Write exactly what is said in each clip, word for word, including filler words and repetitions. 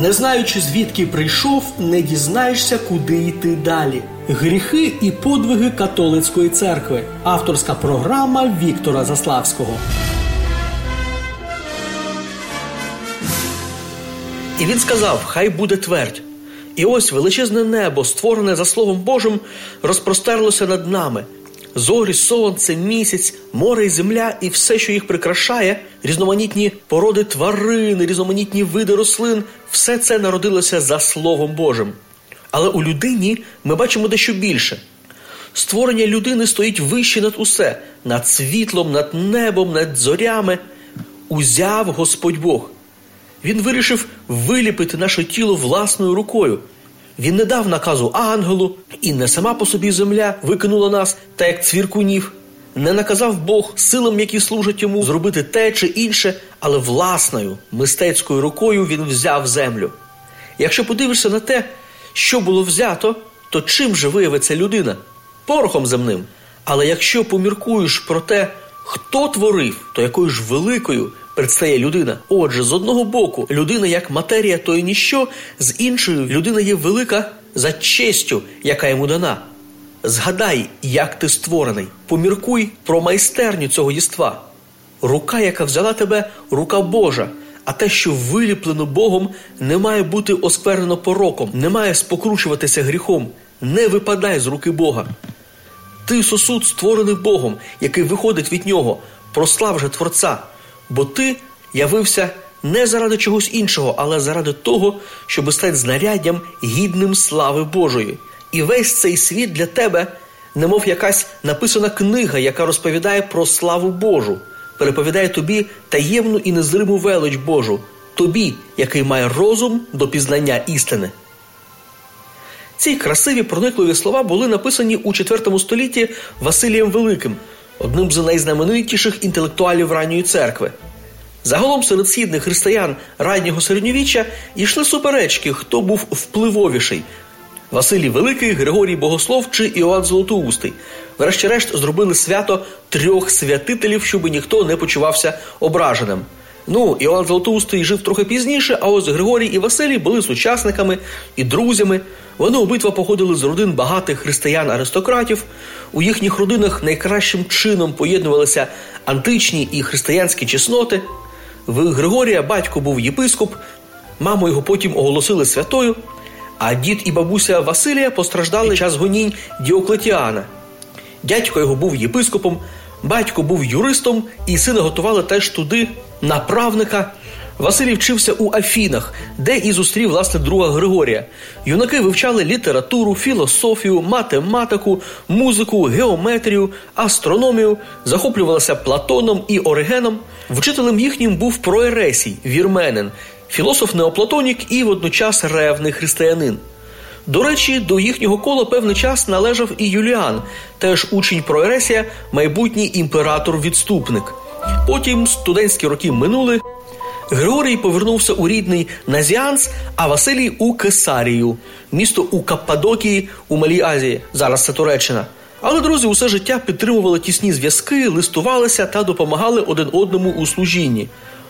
Не знаючи, звідки прийшов, не дізнаєшся, куди йти далі. Гріхи і подвиги католицької церкви. Авторська програма Віктора Заславського. І він сказав: «Хай буде твердь». І ось величезне небо, створене за Словом Божим, розпростерлося над нами. Зорі, сонце, місяць, море і земля і все, що їх прикрашає, різноманітні породи тварин, різноманітні види рослин – все це народилося за Словом Божим. Але у людині ми бачимо дещо більше. Створення людини стоїть вище над усе, над світлом, над небом, над зорями. Узяв Господь Бог. Він вирішив виліпити наше тіло власною рукою. Він не дав наказу ангелу, і не сама по собі земля викинула нас, та як цвіркунів. Не наказав Бог силам, які служать йому, зробити те чи інше, але власною, мистецькою рукою він взяв землю. Якщо подивишся на те, що було взято, то чим же виявиться людина? Порохом земним. Але якщо поміркуєш про те, хто творив, то якою ж великою предстає людина. Отже, з одного боку, людина як матерія, то і ніщо, з іншої, людина є велика за честю, яка йому дана. Згадай, як ти створений. Поміркуй про майстерню цього єства. Рука, яка взяла тебе, рука Божа. А те, що виліплено Богом, не має бути осквернено пороком, не має спокручуватися гріхом. Не випадай з руки Бога. Ти сосуд, створений Богом, який виходить від Нього. Прослав же Творця. Бо ти явився не заради чогось іншого, але заради того, щоб стати знаряддям гідним слави Божої. І весь цей світ для тебе, немов якась написана книга, яка розповідає про славу Божу, переповідає тобі таємну і незриму велич Божу, тобі, який має розум до пізнання істини. Ці красиві проникливі слова були написані у четвертому столітті Василієм Великим, одним з найзнаменитіших інтелектуалів ранньої церкви. Загалом серед східних християн раннього середньовіччя йшли суперечки, хто був впливовіший – Василій Великий, Григорій Богослов чи Іоанн Золотоустий. Врешті-решт зробили свято трьох святителів, щоб ніхто не почувався ображеним. Ну, Іоанн Золотоустий жив трохи пізніше, а ось Григорій і Василій були сучасниками і друзями. Вони обидва походили з родин багатих християн-аристократів. У їхніх родинах найкращим чином поєднувалися античні і християнські чесноти. В Григорія батько був єпископ, маму його потім оголосили святою, а дід і бабуся Василія постраждали під час гонінь Діоклетіана. Дядько його був єпископом, батько був юристом, і сина готували теж туди, на правника. Василій вчився у Афінах, де і зустрів, власне, друга Григорія. Юнаки вивчали літературу, філософію, математику, музику, геометрію, астрономію, захоплювалися Платоном і Оригеном. Вчителем їхнім був Проересій, вірменин, філософ-неоплатонік і водночас ревний християнин. До речі, до їхнього кола певний час належав і Юліан, теж учень Проересія, майбутній імператор-відступник. Потім студентські роки минули, Григорій повернувся у рідний Назіанс, а Василій у Кесарію, місто у Каппадокії у Малій Азії, зараз це Туреччина. Але друзі усе життя підтримували тісні зв'язки, листувалися та допомагали один одному у служінні.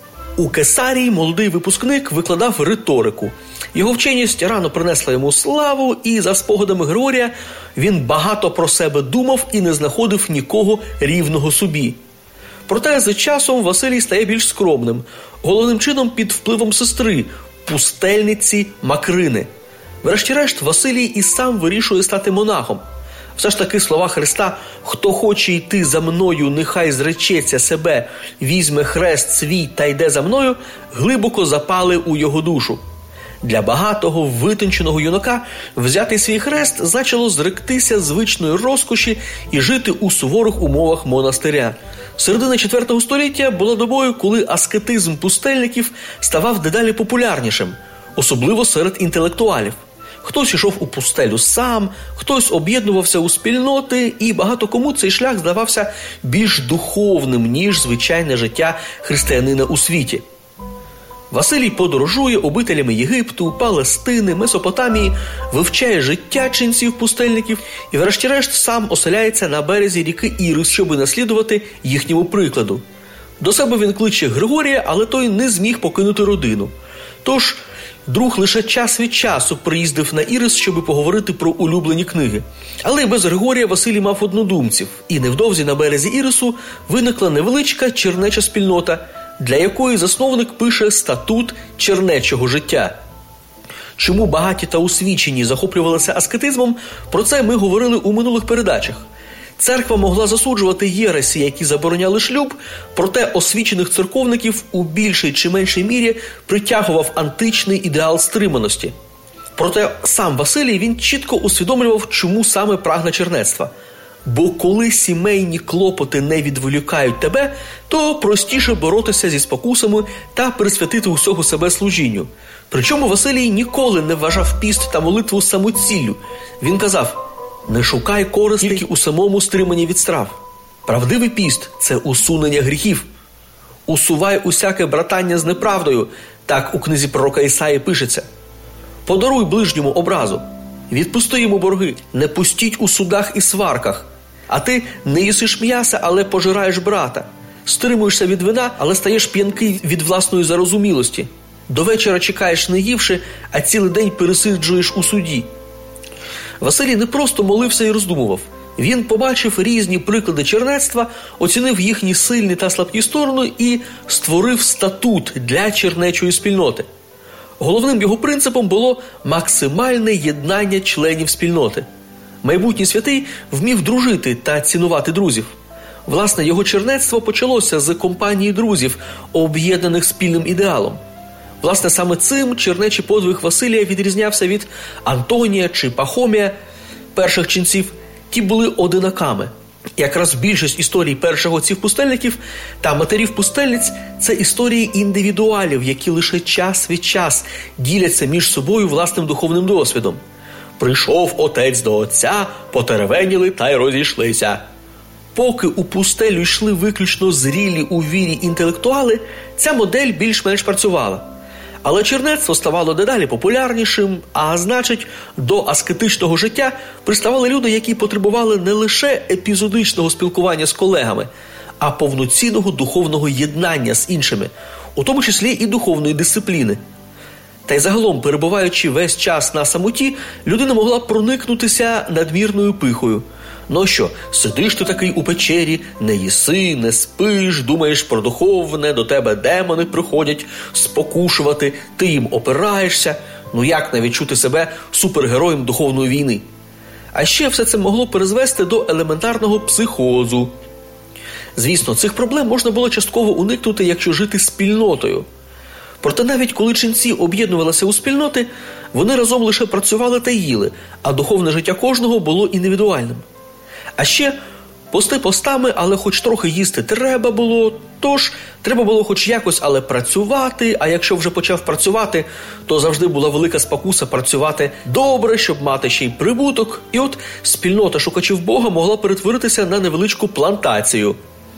У Кесарії молодий випускник викладав риторику. Його вченість рано принесла йому славу, і за спогадами Григорія він багато про себе думав і не знаходив нікого рівного собі. Проте з часом Василій стає більш скромним, головним чином під впливом сестри, пустельниці Макрини. Врешті-решт Василій і сам вирішує стати монахом. Все ж таки слова Христа «Хто хоче йти за мною, нехай зречеться себе, візьме хрест свій та йде за мною» глибоко запали у його душу. Для багатого, витонченого юнака взяти свій хрест значило зректися звичної розкоші і жити у суворих умовах монастиря. Середина четвертого століття була добою, коли аскетизм пустельників ставав дедалі популярнішим, особливо серед інтелектуалів. Хтось йшов у пустелю сам, хтось об'єднувався у спільноти, і багато кому цей шлях здавався більш духовним, ніж звичайне життя християнина у світі. Василій подорожує обителями Єгипту, Палестини, Месопотамії, вивчає життя ченців-пустельників і врешті-решт сам оселяється на березі ріки Ірис, щоби наслідувати їхньому прикладу. До себе він кличе Григорія, але той не зміг покинути родину. Тож Друг лише час від часу приїздив на Ірис, щоб поговорити про улюблені книги. Але й без Григорія Василій мав однодумців, і невдовзі на березі Ірису виникла невеличка чернеча спільнота, для якої засновник пише статут чернечого життя. Чому багаті та освічені захоплювалися аскетизмом, про це ми говорили у минулих передачах. Церква могла засуджувати єресі, які забороняли шлюб, проте освічених церковників у більшій чи меншій мірі притягував античний ідеал стриманості. Проте сам Василій, він чітко усвідомлював, чому саме прагне чернецтва. Бо коли сімейні клопоти не відволікають тебе, то простіше боротися зі спокусами та присвятити усього себе служінню. Причому Василій ніколи не вважав піст та молитву самоціллю. Він казав: «Не шукай користі тільки у самому стриманні від страв. Правдивий піст – це усунення гріхів. Усувай усяке братання з неправдою», так у книзі пророка Ісаї пишеться. «Подаруй ближньому образу, відпусти йому борги, не пустіть у судах і сварках. А ти не їсиш м'яса, але пожираєш брата. Стримуєшся від вина, але стаєш п'янкий від власної зарозумілості. До вечора чекаєш не ївши, а цілий день пересиджуєш у суді». Василій не просто молився і роздумував. Він побачив різні приклади чернецтва, оцінив їхні сильні та слабкі сторони і створив статут для чернечої спільноти. Головним його принципом було максимальне єднання членів спільноти. Майбутній святий вмів дружити та цінувати друзів. Власне, його чернецтво почалося з компанії друзів, об'єднаних спільним ідеалом. Власне, саме цим чернечий подвиг Василія відрізнявся від Антонія чи Пахомія, перших ченців. Ті були одинаками. Якраз більшість історій перших отців пустельників та матерів-пустельниць – це історії індивідуалів, які лише час від час діляться між собою власним духовним досвідом. «Прийшов отець до отця, потеревеніли та й розійшлися». Поки у пустелю йшли виключно зрілі у вірі інтелектуали, ця модель більш-менш працювала. Але чернецтво ставало дедалі популярнішим, а значить, до аскетичного життя приставали люди, які потребували не лише епізодичного спілкування з колегами, а повноцінного духовного єднання з іншими, у тому числі і духовної дисципліни. Та й загалом, перебуваючи весь час на самоті, людина могла проникнутися надмірною пихою. Ну що, сидиш ти такий у печері, не їси, не спиш, думаєш про духовне, до тебе демони приходять спокушувати, ти їм опираєшся. Ну як не відчути себе супергероєм духовної війни? А ще все це могло призвести до елементарного психозу. Звісно, цих проблем можна було частково уникнути, якщо жити спільнотою. Проте навіть коли ченці об'єднувалися у спільноти, вони разом лише працювали та їли, а духовне життя кожного було індивідуальним. А ще пости постами, але хоч трохи їсти треба було, тож треба було хоч якось, але працювати, а якщо вже почав працювати, то завжди була велика спокуса працювати добре, щоб мати ще й прибуток, і от спільнота шукачів Бога могла перетворитися на невеличку плантацію.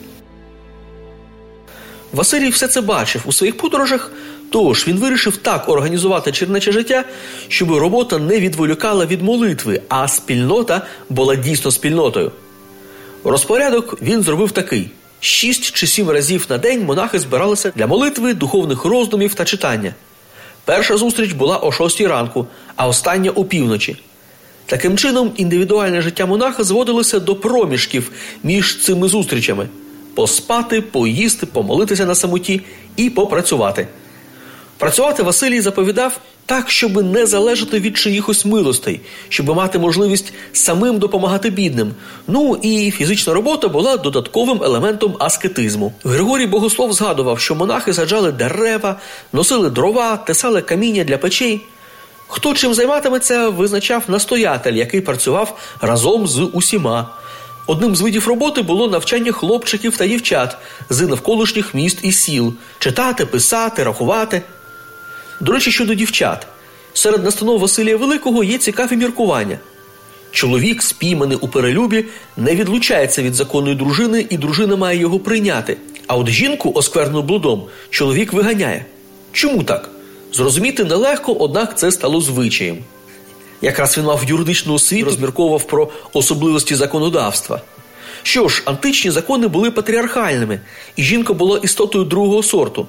Василій все це бачив у своїх подорожах, тож він вирішив так організувати чернече життя, щоб робота не відволікала від молитви, а спільнота була дійсно спільнотою. Розпорядок він зробив такий. Шість чи сім разів на день монахи збиралися для молитви, духовних роздумів та читання. Перша зустріч була о шостій ранку, а остання – опівночі. Таким чином, індивідуальне життя монаха зводилося до проміжків між цими зустрічами – поспати, поїсти, помолитися на самоті і попрацювати. Працювати Василій заповідав так, щоб не залежати від чиїхось милостей, щоб мати можливість самим допомагати бідним. Ну і фізична робота була додатковим елементом аскетизму. Григорій Богослов згадував, що монахи саджали дерева, носили дрова, тесали каміння для печей. Хто чим займатиметься, визначав настоятель, який працював разом з усіма. Одним з видів роботи було навчання хлопчиків та дівчат з навколишніх міст і сіл – читати, писати, рахувати. До речі, щодо дівчат. Серед настанов Василія Великого є цікаві міркування. Чоловік, спійманий у перелюбі, не відлучається від законної дружини, і дружина має його прийняти. А от жінку, осквернену блудом, чоловік виганяє. Чому так? Зрозуміти нелегко, однак це стало звичаєм. Якраз він мав юридичну освіту, розмірковував про особливості законодавства. Що ж, античні закони були патріархальними, і жінка була істотою другого сорту.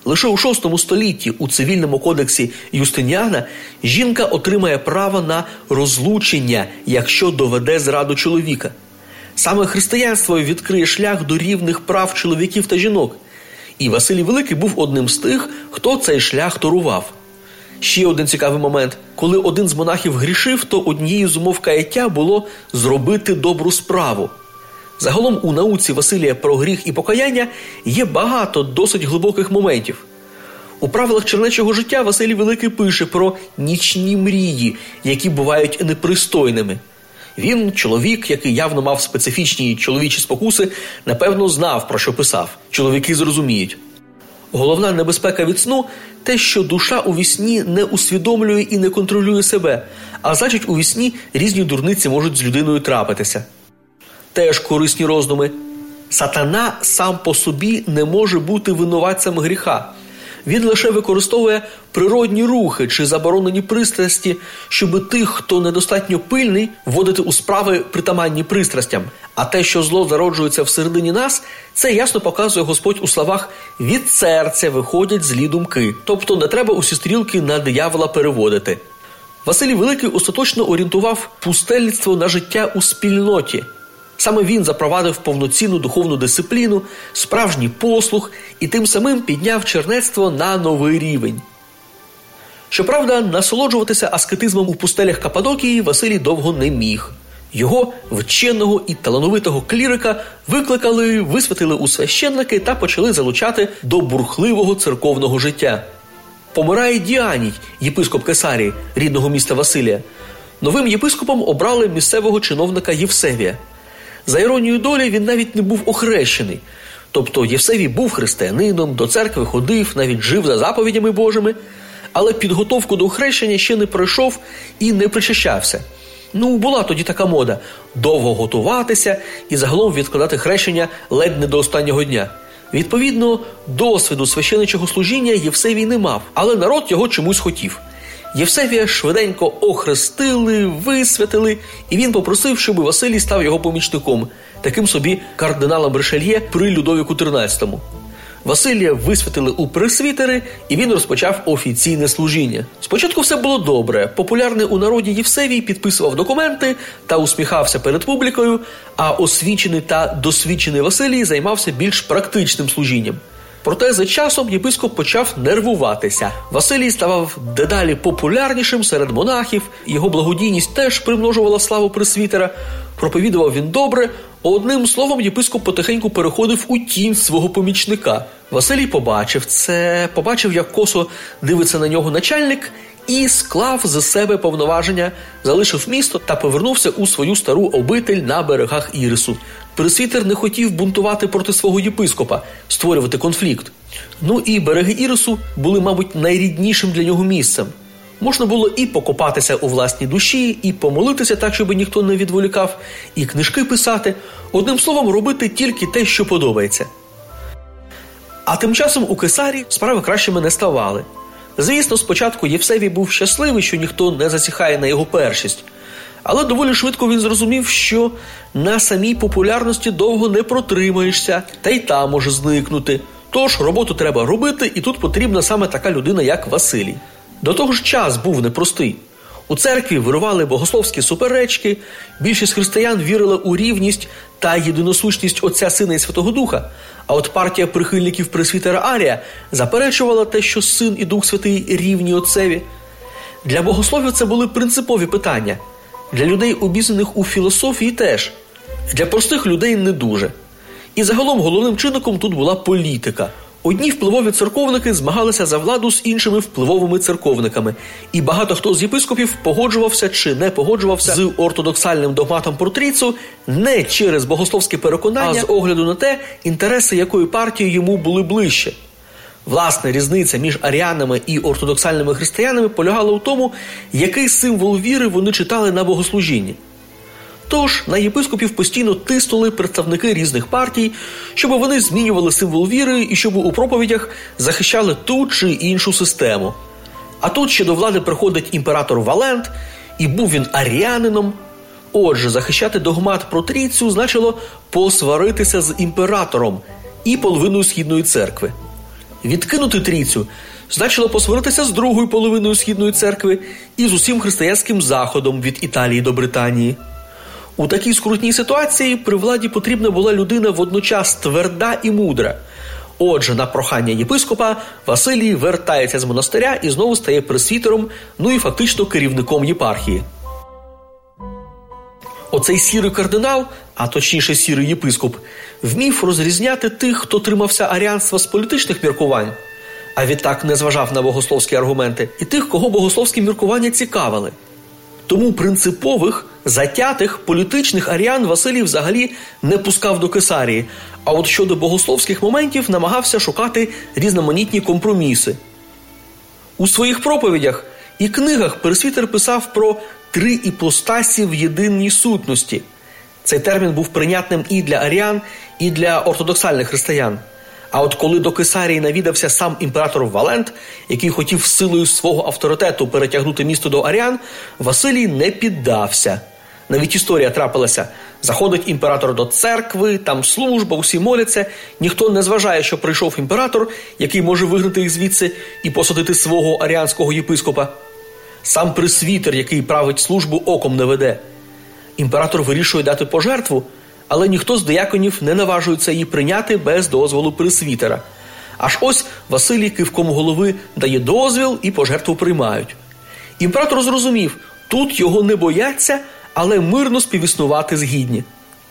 Лише у шостому столітті у цивільному кодексі Юстиніана жінка отримає право на розлучення, якщо доведе зраду чоловіка. Саме християнство відкриє шлях до рівних прав чоловіків та жінок. І Василій Великий був одним з тих, хто цей шлях торував. Ще один цікавий момент. Коли один з монахів грішив, то однією з умов каяття було зробити добру справу. Загалом у науці Василія про гріх і покаяння є багато досить глибоких моментів. У правилах чернечого життя Василій Великий пише про нічні мрії, які бувають непристойними. Він, чоловік, який явно мав специфічні чоловічі спокуси, напевно знав, про що писав. Чоловіки зрозуміють. Головна небезпека від сну – те, що душа у вісні не усвідомлює і не контролює себе, а значить у вісні різні дурниці можуть з людиною трапитися. Теж корисні роздуми. Сатана сам по собі не може бути винуватцем гріха. Він лише використовує природні рухи чи заборонені пристрасті, щоб тих, хто недостатньо пильний, вводити у справи притаманні пристрастям. А те, що зло зароджується всередині нас, це ясно показує Господь у словах «від серця виходять злі думки». Тобто не треба усі стрілки на диявола переводити. Василій Великий остаточно орієнтував пустельництво на життя у спільноті. Саме він запровадив повноцінну духовну дисципліну, справжній послух і тим самим підняв чернецтво на новий рівень. Щоправда, насолоджуватися аскетизмом у пустелях Каппадокії Василій довго не міг. Його, вченого і талановитого клірика, викликали, висвятили у священники та почали залучати до бурхливого церковного життя. Помирає Діаній, єпископ Кесарії, рідного міста Василія. Новим єпископом обрали місцевого чиновника Євсевія. За іронією долі, він навіть не був охрещений. Тобто Євсевій був християнином, до церкви ходив, навіть жив за заповідями Божими, але підготовку до хрещення ще не пройшов і не причащався. Ну, була тоді така мода – довго готуватися і загалом відкладати хрещення ледь не до останнього дня. Відповідно, досвіду священичого служіння Євсевій не мав, але народ його чомусь хотів. Євсевія швиденько охрестили, висвятили, і він попросив, щоб Василій став його помічником, таким собі кардиналом Ришельє при Людовіку тринадцятому. Василія висвятили у пресвітери, і він розпочав офіційне служіння. Спочатку все було добре. Популярний у народі Євсевій підписував документи та усміхався перед публікою, а освічений та досвідчений Василій займався більш практичним служінням. Проте за часом єпископ почав нервуватися. Василій ставав дедалі популярнішим серед монахів, його благодійність теж примножувала славу пресвітера, проповідував він добре, одним словом єпископ потихеньку переходив у тінь свого помічника. Василій побачив це, побачив, як косо дивиться на нього начальник, і склав з себе повноваження, залишив місто та повернувся у свою стару обитель на берегах Ірису. Пресвітер не хотів бунтувати проти свого єпископа, створювати конфлікт. Ну і береги Ірису були, мабуть, найріднішим для нього місцем. Можна було і покопатися у власній душі, і помолитися так, щоб ніхто не відволікав, і книжки писати. Одним словом, робити тільки те, що подобається. А тим часом у Кесарії справи кращими не ставали. Звісно, спочатку Євсевій був щасливий, що ніхто не засіхає на його першість. Але доволі швидко він зрозумів, що на самій популярності довго не протримаєшся, та й та може зникнути. Тож роботу треба робити, і тут потрібна саме така людина, як Василій. До того ж час був непростий. У церкві вирували богословські суперечки, більшість християн вірила у рівність та єдиносущність Отця, Сина і Святого Духа, а от партія прихильників пресвітера Арія заперечувала те, що Син і Дух Святий рівні Отцеві. Для богословів це були принципові питання. Для людей, обізнаних у філософії, теж. Для простих людей не дуже. І загалом головним чинником тут була політика. Одні впливові церковники змагалися за владу з іншими впливовими церковниками. І багато хто з єпископів погоджувався чи не погоджувався з ортодоксальним догматом про трійцю не через богословське переконання, а з огляду на те, інтереси якої партії йому були ближче. Власне, різниця між аріанами і ортодоксальними християнами полягала у тому, який символ віри вони читали на богослужінні. Тож, на єпископів постійно тиснули представники різних партій, щоб вони змінювали символ віри і щоб у проповідях захищали ту чи іншу систему. А тут ще до влади приходить імператор Валент, і був він аріанином. Отже, захищати догмат про трійцю значило посваритися з імператором і половиною Східної церкви. Відкинути трійцю значило посваритися з другою половиною Східної церкви і з усім християнським заходом від Італії до Британії. У такій скрутній ситуації при владі потрібна була людина водночас тверда і мудра. Отже, на прохання єпископа Василій вертається з монастиря і знову стає пресвітером, ну і фактично керівником єпархії. Оцей сірий кардинал, а точніше сірий єпископ, вмів розрізняти тих, хто тримався аріанства з політичних міркувань, а відтак не зважав на богословські аргументи, і тих, кого богословські міркування цікавили. Тому принципових, затятих, політичних аріан Василій взагалі не пускав до Кесарії, а от щодо богословських моментів намагався шукати різноманітні компроміси. У своїх проповідях і книгах пресвітер писав про три іпостасі в єдиній сутності. Цей термін був прийнятним і для аріан, і для ортодоксальних християн. А от коли до Кесарії навідався сам імператор Валент, який хотів силою свого авторитету перетягнути місто до аріан, Василій не піддався. Навіть історія трапилася. Заходить імператор до церкви, там служба, усі моляться, ніхто не зважає, що прийшов імператор, який може вигнати їх звідси і посадити свого аріанського єпископа. Сам пресвітер, який править службу, оком не веде. Імператор вирішує дати пожертву, але ніхто з дияконів не наважується її прийняти без дозволу пресвітера. Аж ось Василій кивком голови дає дозвіл і пожертву приймають. Імператор зрозумів, тут його не бояться, але мирно співіснувати згідні.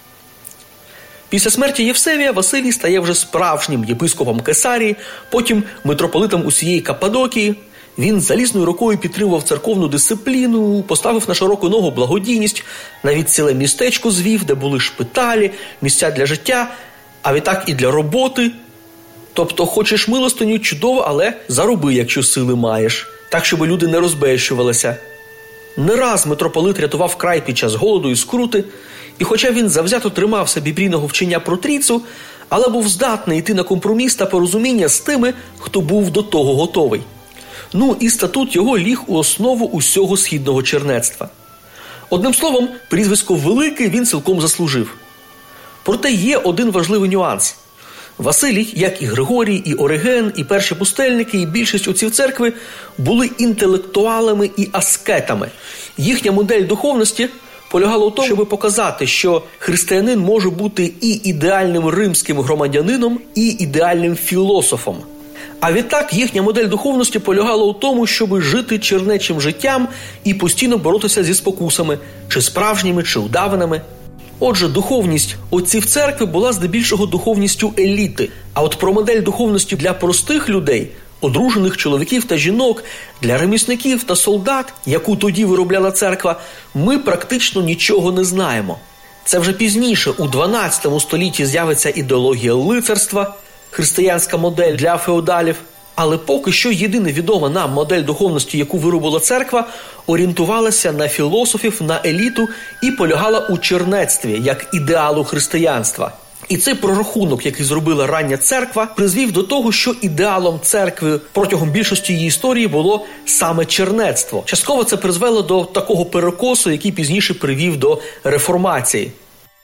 Після смерті Євсевія Василій стає вже справжнім єпископом Кесарії, потім митрополитом усієї Каппадокії. Він залізною рукою підтримував церковну дисципліну, поставив на широку ногу благодійність, навіть ціле містечко звів, де були шпиталі, місця для життя, а відтак і для роботи. Тобто, хочеш милостиню – чудово, але зароби, якщо сили маєш, так, щоб люди не розбещувалися. Не раз митрополит рятував край під час голоду і скрути, і хоча він завзято тримався біблійного вчення про трійцю, але був здатний йти на компроміс та порозуміння з тими, хто був до того готовий. Ну і статут його ліг у основу усього східного чернецтва. Одним словом, прізвисько «Великий» він цілком заслужив. Проте є один важливий нюанс. Василій, як і Григорій, і Ориген, і перші пустельники, і більшість отців церкви були інтелектуалами і аскетами. Їхня модель духовності полягала в тому, щоб показати, що християнин може бути і ідеальним римським громадянином, і ідеальним філософом. А відтак їхня модель духовності полягала у тому, щоб жити чернечим життям і постійно боротися зі спокусами, чи справжніми, чи удаваними. Отже, духовність отців церкви була здебільшого духовністю еліти. А от про модель духовності для простих людей, одружених чоловіків та жінок, для ремісників та солдат, яку тоді виробляла церква, ми практично нічого не знаємо. Це вже пізніше, у дванадцятому столітті, з'явиться ідеологія лицарства, християнська модель для феодалів. Але поки що єдина відома нам модель духовності, яку виробила церква, орієнтувалася на філософів, на еліту і полягала у чернецтві, як ідеалу християнства. І цей прорахунок, який зробила рання церква, призвів до того, що ідеалом церкви протягом більшості її історії було саме чернецтво. Частково це призвело до такого перекосу, який пізніше привів до реформації.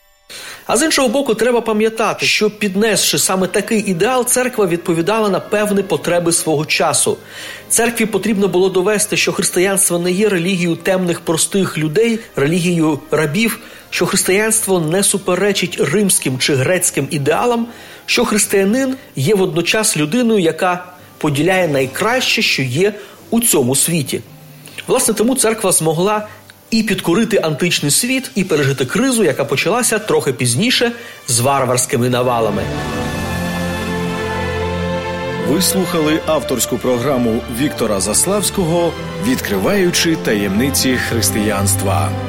А з іншого боку, треба пам'ятати, що піднесши саме такий ідеал, церква відповідала на певні потреби свого часу. Церкві потрібно було довести, що християнство не є релігією темних простих людей, релігією рабів, що християнство не суперечить римським чи грецьким ідеалам, що християнин є водночас людиною, яка поділяє найкраще, що є у цьому світі. Власне, тому церква змогла і підкорити античний світ, і пережити кризу, яка почалася трохи пізніше з варварськими навалами. Ви слухали авторську програму Віктора Заславського «Відкриваючи таємниці християнства».